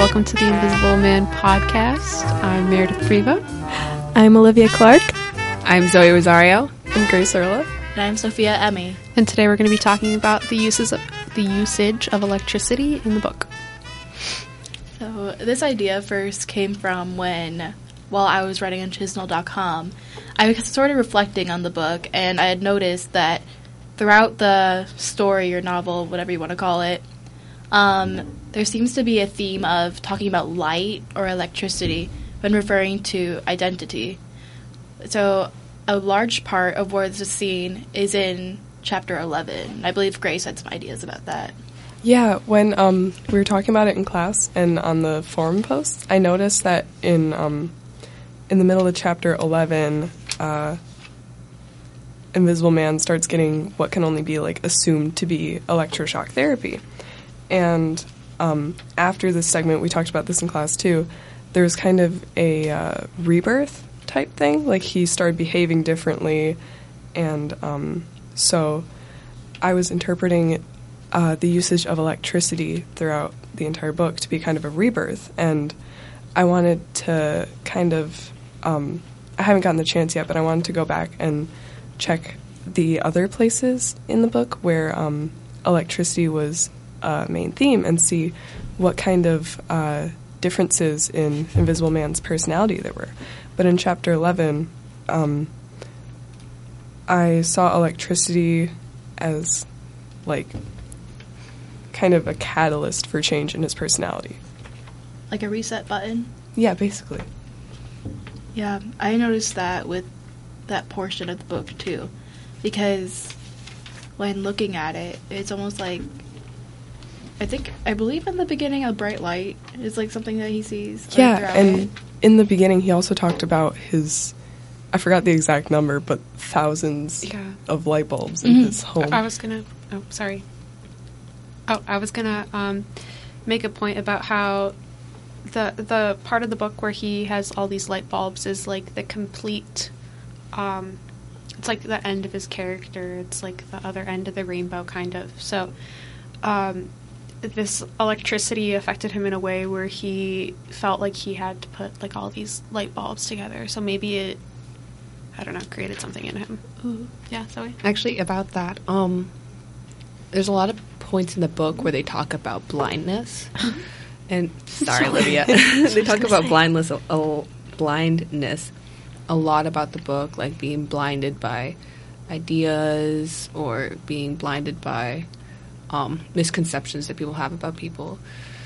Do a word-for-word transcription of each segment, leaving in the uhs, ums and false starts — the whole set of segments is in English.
welcome to the Invisible Man podcast. I'm Meredith Priva. I'm Olivia Clark. I'm Zoe Rosario. I'm Grace Erla. And I'm Sophia Emmy. And today we're going to be talking about the uses of the usage of electricity in the book. So this idea first came from when, while I was writing on Chisnell dot com, I was sort of reflecting on the book, and I had noticed that throughout the story or novel, whatever you want to call it, um, there seems to be a theme of talking about light or electricity when referring to identity. So a large part of where this is seen is in chapter eleven. I believe Grace had some ideas about that. Yeah, when um, we were talking about it in class and on the forum posts, I noticed that in um, in the middle of chapter eleven, uh, Invisible Man starts getting what can only be like assumed to be electroshock therapy. And um, after this segment, we talked about this in class too, there was kind of a uh, rebirth type thing. Like he started behaving differently. And um, so I was interpreting uh, the usage of electricity throughout the entire book to be kind of a rebirth. And I wanted to kind of, um, I haven't gotten the chance yet, but I wanted to go back and check the other places in the book where um, electricity was a main theme and see what kind of uh, differences in Invisible Man's personality there were. But in chapter eleven, um, I saw electricity as like kind of a catalyst for change in his personality. Like a reset button? Yeah, basically. Yeah, I noticed that with that portion of the book too, because when looking at it, it's almost like, I think, I believe in the beginning a bright light is like something that he sees. Yeah, and it. in the beginning he also talked about his, I forgot the exact number, but thousands yeah. of light bulbs in mm-hmm. his home. I was gonna, oh, sorry. Oh, I was gonna um, make a point about how the the part of the book where he has all these light bulbs is like the complete, um, it's like the end of his character. It's like the other end of the rainbow, kind of. So, um, this electricity affected him in a way where he felt like he had to put like all these light bulbs together. So maybe it, I don't know, created something in him. Ooh. Yeah, Zoe? Actually, about that, um, there's a lot of points in the book where they talk about blindness. And sorry, Olivia. They talk about blindness, uh, blindness a lot about the book, like being blinded by ideas or being blinded by um, misconceptions that people have about people.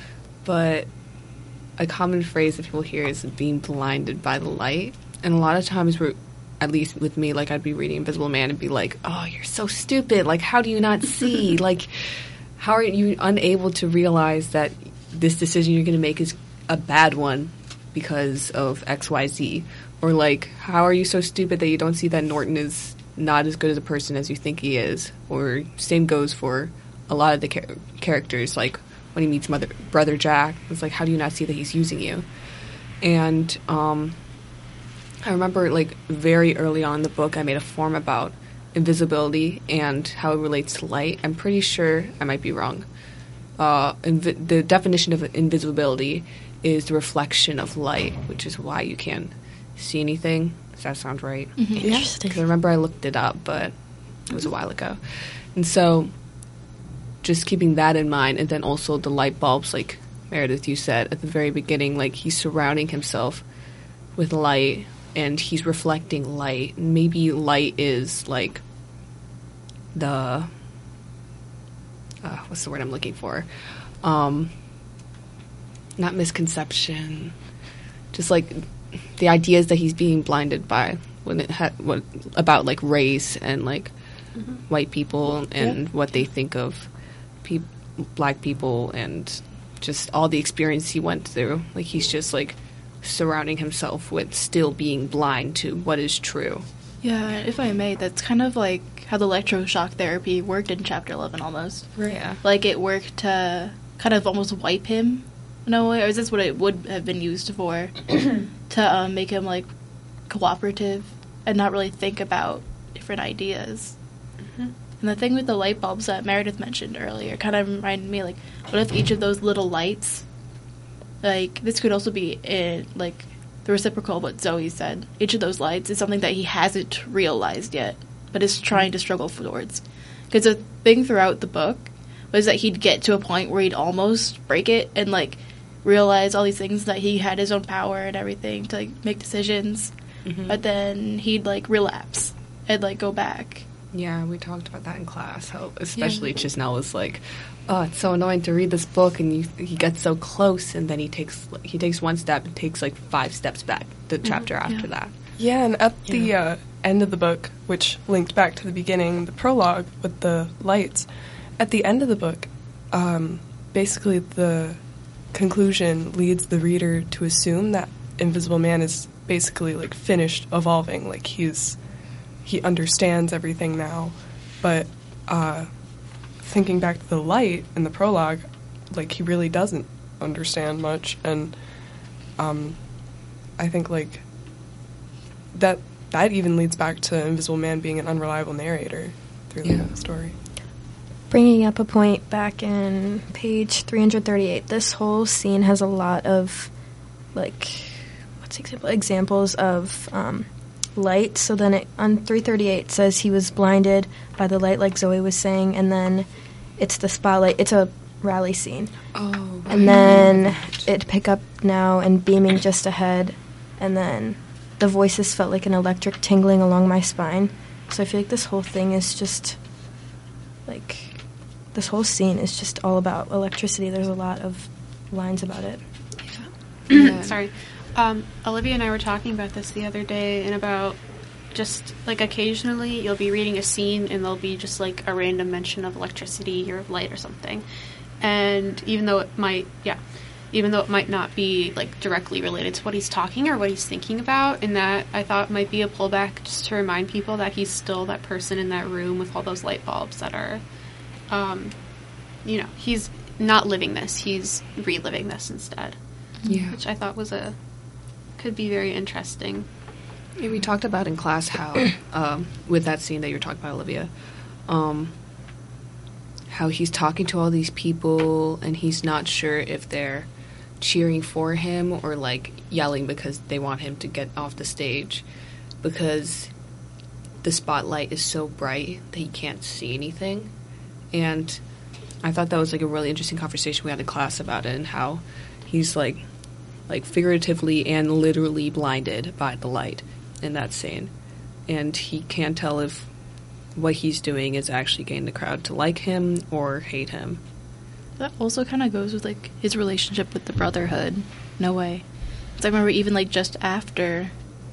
But a common phrase that people hear is being blinded by the light. And a lot of times we're, at least with me, like I'd be reading Invisible Man and be like, oh, you're so stupid. Like, how do you not see? Like, how are you unable to realize that this decision you're going to make is a bad one because of X, Y, Z? Or, like, how are you so stupid that you don't see that Norton is not as good as a person as you think he is? Or same goes for a lot of the char- characters, like when he meets Mother, Brother Jack. It's like, how do you not see that he's using you? And um, I remember, like, very early on in the book, I made a form about invisibility and how it relates to light. I'm pretty sure I might be wrong. Uh, invi- the definition of invisibility is the reflection of light, which is why you can't see anything. Does that sound right? Mm-hmm. Interesting. Because I remember I looked it up, but it was a while ago. And so just keeping that in mind, and then also the light bulbs, like Meredith, you said at the very beginning, like he's surrounding himself with light and he's reflecting light. Maybe light is like the, uh, what's the word I'm looking for? Um, not misconception, just like the ideas that he's being blinded by when it ha- what about like race and like mm-hmm. white people and yeah. what they think of pe- black people and just all the experience he went through. Like he's just like surrounding himself with still being blind to what is true. Yeah, if I may, that's kind of like how the electroshock therapy worked in chapter eleven almost. Right. Yeah. Like it worked to kind of almost wipe him in a way, or is this what it would have been used for? To um, make him like cooperative and not really think about different ideas. Mm-hmm. And the thing with the light bulbs that Meredith mentioned earlier kind of reminded me, like, what if each of those little lights like this could also be in like the reciprocal of what Zoe said. Each of those lights is something that he hasn't realized yet, but is trying to struggle towards. Because the thing throughout the book was that he'd get to a point where he'd almost break it and like realize all these things, that he had his own power and everything to like make decisions, mm-hmm. but then he'd like relapse and like go back. Yeah, we talked about that in class. How especially yeah. Chisnell was like, "Oh, it's so annoying to read this book," and you, he gets so close, and then he takes he takes one step and takes like five steps back. The mm-hmm. chapter after yeah. that. Yeah, and at yeah. the uh, end of the book, which linked back to the beginning, the prologue with the lights. At the end of the book, um, basically the conclusion leads the reader to assume that Invisible Man is basically like finished evolving, like he's he understands everything now. But uh, thinking back to the light in the prologue, like he really doesn't understand much, and um, I think like that that even leads back to Invisible Man being an unreliable narrator through yeah. the story. Bringing up a point back in page three hundred thirty-eight, this whole scene has a lot of, like, what's the example? Examples of um, light. So then it, on three thirty-eight says he was blinded by the light, like Zoe was saying, and then it's the spotlight. It's a rally scene. Oh. And then it pick up now and beaming just ahead, and then the voices felt like an electric tingling along my spine. So I feel like this whole thing is just, like... This whole scene is just all about electricity. There's a lot of lines about it. Yeah. Sorry. Um, Olivia and I were talking about this the other day, and about just, like, occasionally you'll be reading a scene and there'll be just, like, a random mention of electricity or of light or something. And even though it might, yeah, even though it might not be, like, directly related to what he's talking or what he's thinking about, and that I thought might be a pullback just to remind people that he's still that person in that room with all those light bulbs that are... Um, you know, he's not living this, he's reliving this instead. Yeah. Which I thought was a, could be very interesting. Yeah, we talked about in class how, um, with that scene that you were talking about, Olivia, um, how he's talking to all these people and he's not sure if they're cheering for him or, like, yelling because they want him to get off the stage, because the spotlight is so bright that he can't see anything. And I thought that was, like, a really interesting conversation we had in class about it, and how he's, like, like figuratively and literally blinded by the light in that scene. And he can't tell if what he's doing is actually getting the crowd to like him or hate him. That also kind of goes with, like, his relationship with the Brotherhood. No way. Because I remember even, like, just after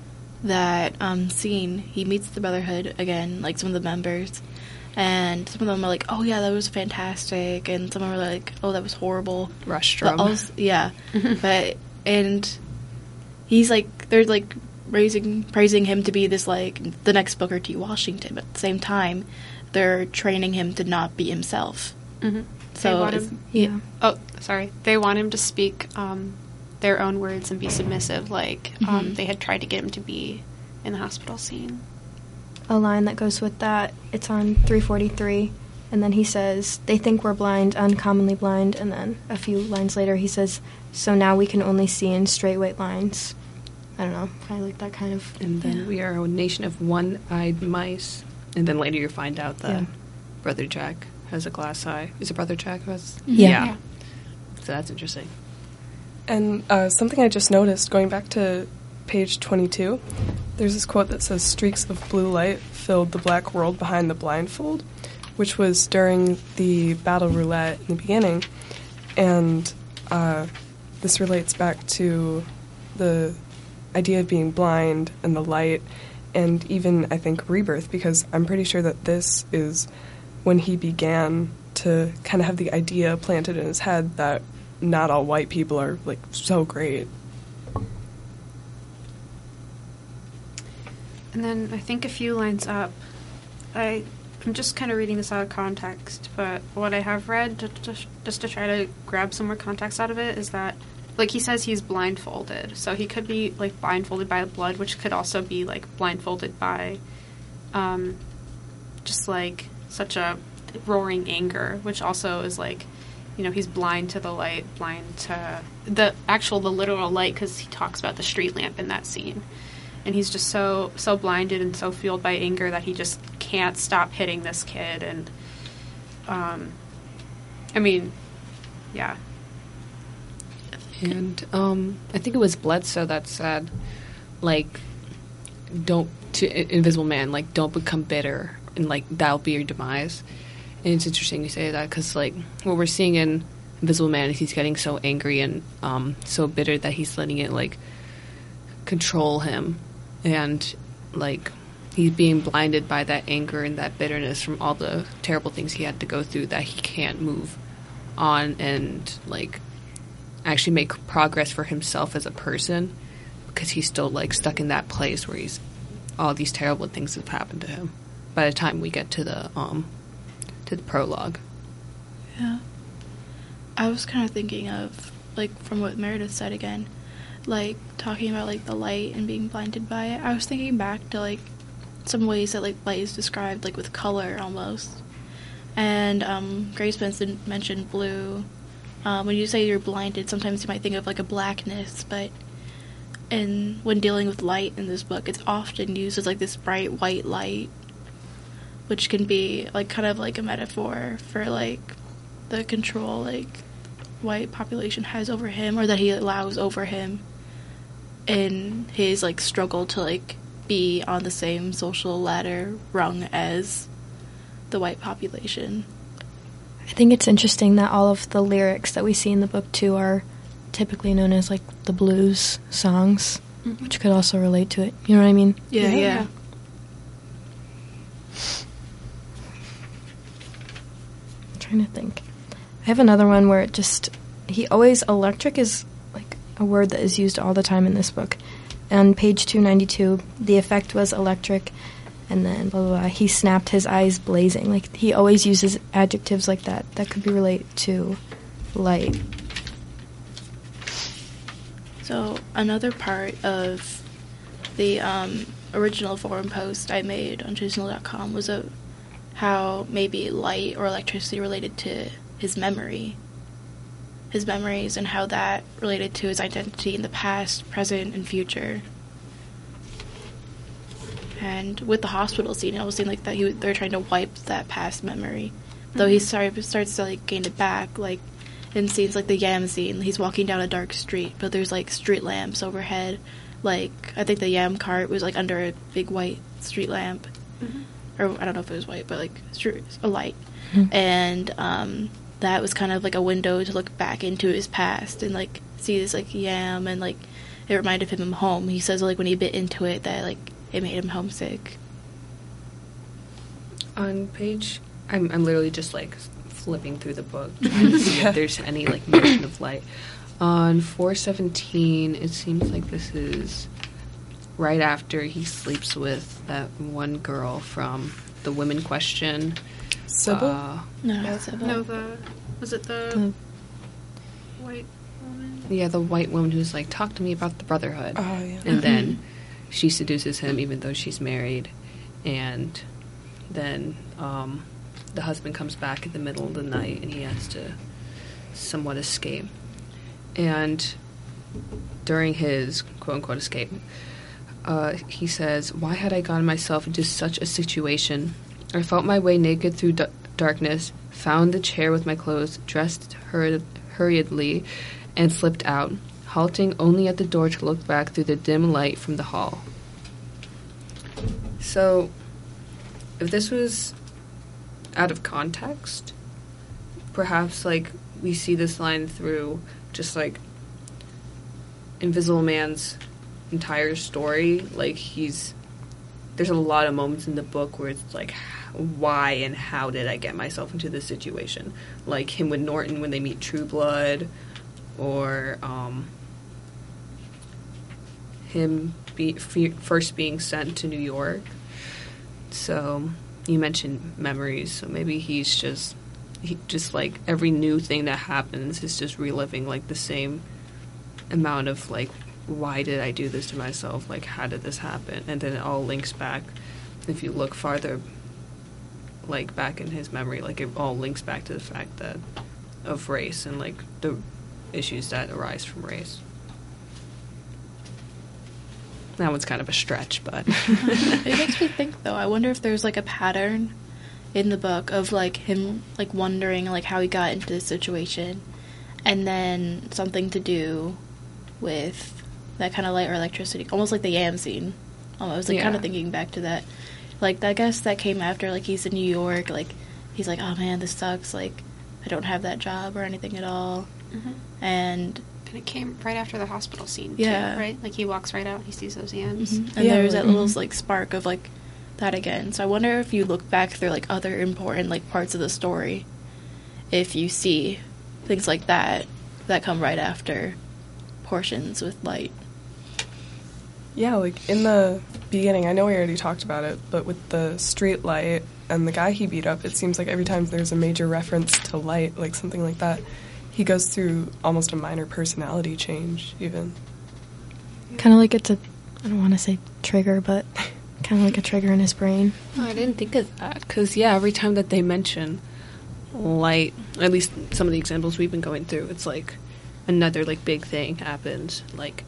that um, scene, he meets the Brotherhood again, like, some of the members. And some of them are like, oh, yeah, that was fantastic. And some of them are like, oh, that was horrible. Rustrum. Yeah. but, and he's like, they're like raising, praising him to be this, like, the next Booker T. Washington. But at the same time, they're training him to not be himself. Mm-hmm. So, they want him, yeah. Oh, sorry. They want him to speak um, their own words and be submissive, like mm-hmm. um, they had tried to get him to be in the hospital scene. A line that goes with that, it's on three forty-three, and then he says, they think we're blind, uncommonly blind, and then a few lines later he says, so now we can only see in straight white lines. I don't know, I like that kind of... And then yeah. we are a nation of one-eyed mice. And then later you find out that yeah. Brother Jack has a glass eye. Is it Brother Jack who has... Yeah. yeah. So that's interesting. And uh, something I just noticed, going back to page twenty-two, there's this quote that says, streaks of blue light filled the black world behind the blindfold, which was during the battle roulette in the beginning. And uh, this relates back to the idea of being blind and the light, and even, I think, rebirth, because I'm pretty sure that this is when he began to kind of have the idea planted in his head that not all white people are, like, so great. And then I think a few lines up, I, I'm just kind of reading this out of context, but what I have read, to, to, just to try to grab some more context out of it, is that, like, he says he's blindfolded, so he could be, like, blindfolded by blood, which could also be, like, blindfolded by, um, just, like, such a roaring anger, which also is, like, you know, he's blind to the light, blind to the actual, the literal light, because he talks about the street lamp in that scene. And he's just so, so blinded and so fueled by anger that he just can't stop hitting this kid. And, um, I mean, yeah. And um, I think it was Bledsoe that said, like, don't, to Invisible Man, like, don't become bitter, and, like, that'll be your demise. And it's interesting you say that, because, like, what we're seeing in Invisible Man is he's getting so angry and um, so bitter that he's letting it, like, control him. And, like, he's being blinded by that anger and that bitterness from all the terrible things he had to go through, that he can't move on and, like, actually make progress for himself as a person, because he's still, like, stuck in that place where he's, all these terrible things have happened to him by the time we get to the um to the prologue. Yeah. I was kind of thinking of, like, from what Meredith said again, like, talking about, like, the light and being blinded by it. I was thinking back to, like, some ways that, like, light is described, like, with color almost. And um, Grace Benson mentioned blue. Um, when you say you're blinded, sometimes you might think of, like, a blackness, but and when dealing with light in this book, it's often used as, like, this bright white light, which can be, like, kind of like a metaphor for, like, the control, like, white population has over him, or that he allows over him in his, like, struggle to, like, be on the same social ladder rung as the white population. I think it's interesting that all of the lyrics that we see in the book, too, are typically known as, like, the blues songs, mm-hmm. which could also relate to it. You know what I mean? Yeah, yeah. yeah. I'm trying to think. I have another one where it just... He always... Electric is, like, a word that is used all the time in this book. On page two ninety-two, the effect was electric, and then blah, blah, blah. He snapped his eyes blazing. Like, he always uses adjectives like that that could be related to light. So, another part of the um, original forum post I made on chisnell dot com was a, how maybe light or electricity related to his memory. His memories, and how that related to his identity in the past, present, and future. And with the hospital scene, it almost seemed like that he, they're trying to wipe that past memory. Mm-hmm. Though he start, starts to, like, gain it back, like, in scenes like the Yam scene. He's walking down a dark street, but there's, like, street lamps overhead. Like, I think the Yam cart was, like, under a big white street lamp. Mm-hmm. Or, I don't know if it was white, but, like, a light. Mm-hmm. And, um... that was kind of like a window to look back into his past and, like, see this, like, yam, and, like, it reminded him of home. He says, like, when he bit into it, that, like, it made him homesick. On page... I'm, I'm literally just, like, flipping through the book, trying to see if there's any, like, mention of light. On four seventeen, it seems like this is right after he sleeps with that one girl from The Women Question. Sybil? Uh, No, Yeah. Sybil. No, the was it the The- white woman? yeah, the white woman who's like, talk to me about the Brotherhood. Oh, yeah. And then she seduces him even though she's married. And then um, the husband comes back in the middle of the night and he has to somewhat escape. And during his quote-unquote escape, uh, he says, why had I gotten myself into such a situation? I felt my way naked through d- darkness, found the chair with my clothes, dressed hur- hurriedly, and slipped out, halting only at the door to look back through the dim light from the hall. So, if this was out of context, perhaps, like, we see this line through just, like, Invisible Man's entire story. Like, he's... There's a lot of moments in the book where it's like, why and how did I get myself into this situation? Like him with Norton when they meet True Blood, or um, him be, f- first being sent to New York. So you mentioned memories, so maybe he's just, he just like every new thing that happens is just reliving like the same amount of like, why did I do this to myself? Like, how did this happen? And then it all links back. If you look farther, like, back in his memory, like, it all links back to the fact that of race and like the issues that arise from race. That one's kind of a stretch, but It makes me think, though. I wonder if there's like a pattern in the book of like him like wondering like how he got into this situation, and then something to do with that kind of light or electricity, almost like the Yam scene. Almost like Yeah. kind of thinking back to that. Like I guess that came after like he's in New York. Like he's like, oh man, this sucks. Like I don't have that job or anything at all. Mhm. And And it came right after the hospital scene, Yeah. too, right? Like, he walks right out, he sees those yams. and Yeah, there's that right. little like spark of like that again. So I wonder if you look back through like other important like parts of the story, if you see things like that that come right after portions with light. Yeah, like in the beginning, I know we already talked about it, but with the street light and the guy he beat up, it seems like every time there's a major reference to light, like something like that, he goes through almost a minor personality change, even. Kind of like it's a, I don't want to say trigger, but kind of like a trigger in his brain. Oh, I didn't think of that. Because, yeah, every time that they mention light, at least some of the examples we've been going through, it's like another, like, big thing happens. Like,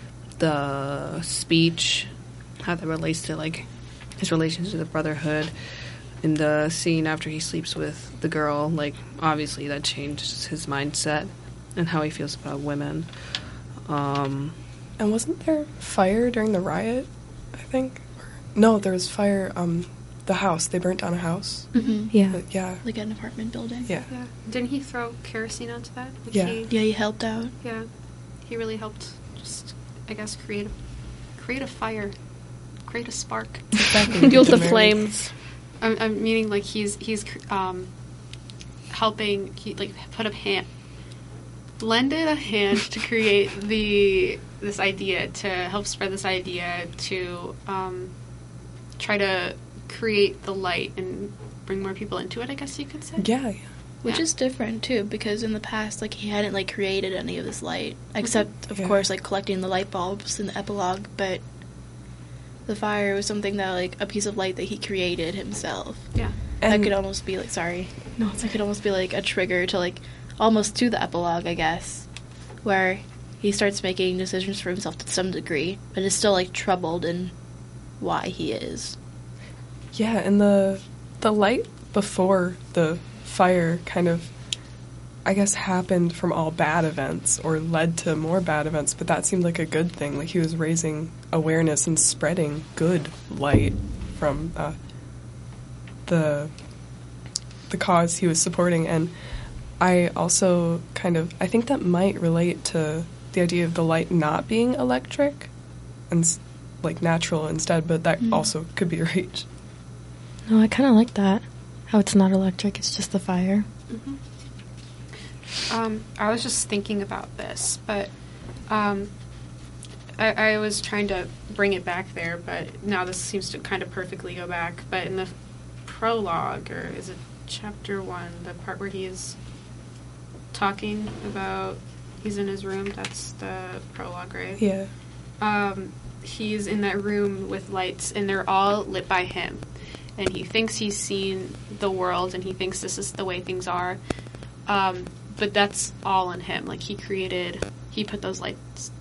the speech, how that relates to, like, his relations to the Brotherhood. In the scene after he sleeps with the girl, like, obviously that changes his mindset and how he feels about women. Um... And wasn't there fire during the riot, I think? Or, no, there was fire, um, the house. They burnt down a house. Mm-hmm. Yeah. But yeah. Like an apartment building. Yeah. Yeah. Didn't he throw kerosene onto that? Like Yeah. He, Yeah, he helped out. yeah. He really helped just, I guess, create a, create a fire. Create a spark. Exactly. Deal with the Mary. flames. I'm, I'm meaning, like, he's, he's, um, helping, he, like, put a hand, lended a hand to create the, this idea, to help spread this idea, to, um, try to create the light and bring more people into it, I guess you could say. Yeah, yeah. Which Yeah. is different too, because in the past, like he hadn't like created any of this light, except of Yeah. course like collecting the light bulbs in the epilogue. But the fire was something that like a piece of light that he created himself. Yeah. that And- could almost be like sorry, no, that could almost be like a trigger to like almost to the epilogue, I guess, where he starts making decisions for himself to some degree, but is still like troubled in why he is. Yeah, and the the light before the fire kind of, I guess, happened from all bad events or led to more bad events, but that seemed like a good thing. Like he was raising awareness and spreading good light from uh, the the cause he was supporting. And I also kind of, I think that might relate to the idea of the light not being electric and s- like natural instead, but that Mm. also could be right. No, I kind of like that. How it's not electric, it's just the fire. Mhm. Um, I was just thinking about this, but um, I, I was trying to bring it back there, but now this seems to kind of perfectly go back. But in the prologue, or is it chapter one, the part where he is talking about, he's in his room, that's the prologue, right? Yeah. Um, he's in that room with lights, and they're all lit by him. And he thinks he's seen the world, and he thinks this is the way things are. Um, but that's all in him. Like, he created, he put those lights.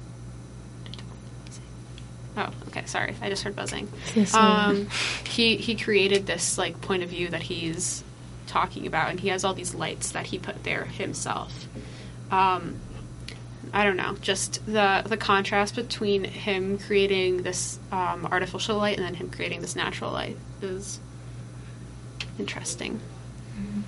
Oh, okay, sorry. I just heard buzzing. Yes, Um, he, he created this, like, point of view that he's talking about, and he has all these lights that he put there himself. Um, I don't know, just the the contrast between him creating this um, artificial light and then him creating this natural light is interesting. Mm-hmm.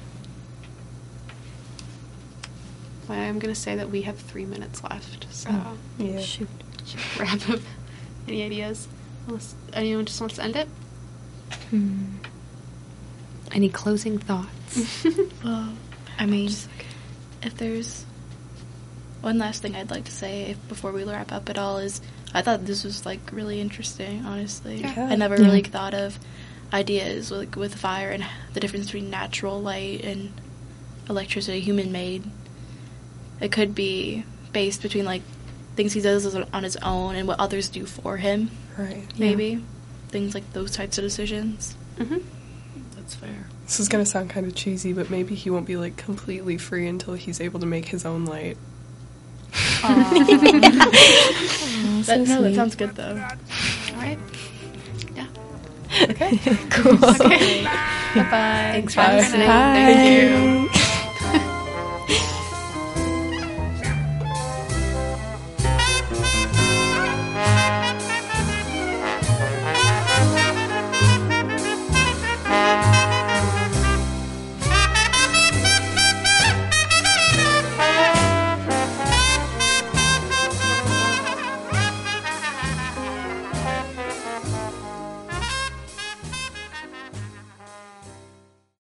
But I'm going to say that we have three minutes left, so Oh. Yeah. Shoot. should we wrap up. Any ideas? Unless anyone just wants to end it? Hmm. Any closing thoughts? Well, I mean, if there's one last thing I'd like to say if, before we wrap up at all is I thought this was like really interesting, honestly. Yeah. I never Yeah. really thought of ideas like with fire and the difference between natural light and electricity, human made. It could be based between like things he does on his own and what others do for him, Right. Yeah. maybe. Things like those types of decisions. Mm-hmm. That's That's fair. This is gonna sound kind of cheesy, but maybe he won't be like completely free until he's able to make his own light. That, so no, that sweet. sounds good though. All right. Yeah. Okay. Cool. Okay. Bye bye. Thanks for Bye. listening. Thank you. Bye.